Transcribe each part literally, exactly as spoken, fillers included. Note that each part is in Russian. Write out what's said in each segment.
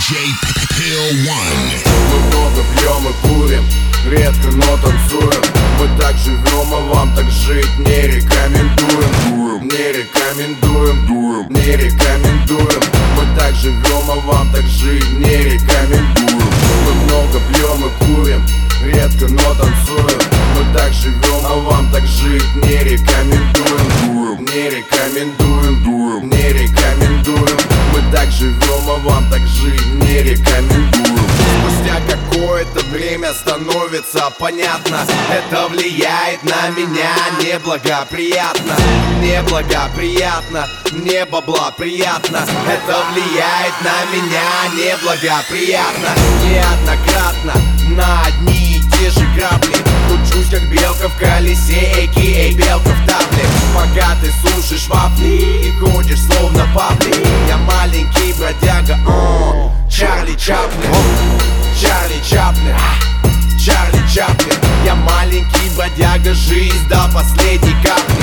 диджей Pill One. Мы много пьем и курим, редко, но танцуем. Мы так живем, а вам так жить не рекомендуем. Не рекомендуем, не рекомендуем. Мы так живем, а вам так жить не рекомендуем. Мы много пьем и курим, редко, но танцуем. Мы так живем, а вам так жить не рекомендуем. Не рекомендуем, не рекомендуем. Мы так живем, а вам так жить не рекомендуем. Спустя какое-то время становится понятно, это влияет на меня неблагоприятно. Неблагоприятно, не бабла приятно. Это влияет на меня неблагоприятно. Неоднократно на одни и те же грабли кручусь, как белка в колесе, а.к.а. белка в табле. Пока ты сушишь вафли и ходишь словно папли. Я маленький бродяга, о, Чарли Чаплин. Чарли Чаплин, Чарли Чаплин. Я маленький бродяга, жизнь до последней капли.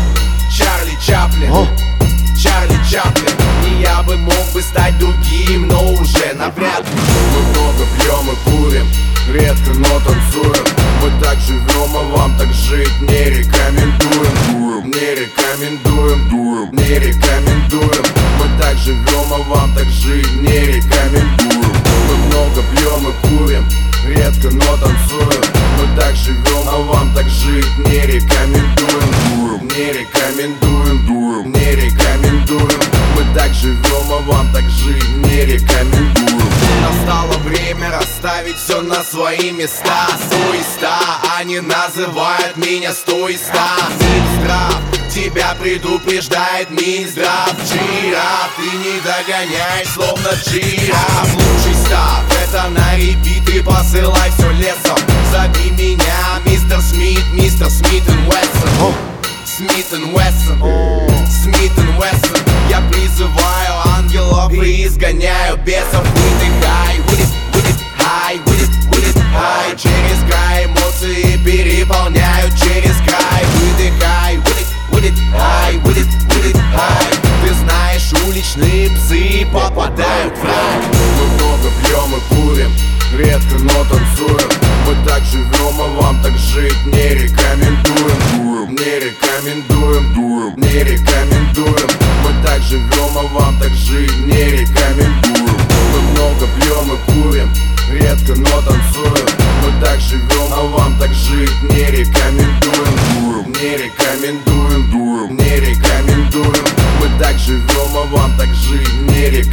Чарли Чаплин, Чарли Чаплин. И я бы мог бы стать другим, но уже навряд ли. Мы много пьем и курим, редко, но танцуем. Мы так живем, а вам так жить не рекомендуем. Не рекомендуем, не рекомендуем. Мы так живем, а вам так жить не рекомендуем. Мы много пьем и курим, редко, но танцуем. Мы так живем, а вам так жить не рекомендуем. Не рекомендуем, не рекомендуем. Мы так живем, а вам так жить не рекомендуем. Настало время расставить все на свои места. Сто и ста, они называют меня сто и ста. Минздрав тебя предупреждает, Минздрав. Жираф, ты не догоняешь, словно жираф. Лучший став, это на репит и посылай все лесом. Зови меня мистер Смит, мистер Смит энд Вессон. Смит энд Вессон, Смит энд Вессон. Я призываю ангелов и изгоняю бесов. Выдыхай, with it, with it, high, with it, with it, high. Через край эмоции переполняют через край. Выдыхай, with it, with it, high, with it, with it, high. Ты знаешь, уличные псы попадают в рай. Мы много пьем и курим, редко, но танцуем. Мы так живем, а вам так жить не рекомендуем. Не рекомендуем, не рекомендуем. Мы так живем, а вам так жить не рекомендуем. Мы много пьем и курим, редко, но танцуем. Мы так живем, а вам так жить не рекомендуем. Не рекомендуем, не рекомендуем. Мы так живем, а вам так жить не рекомендуем.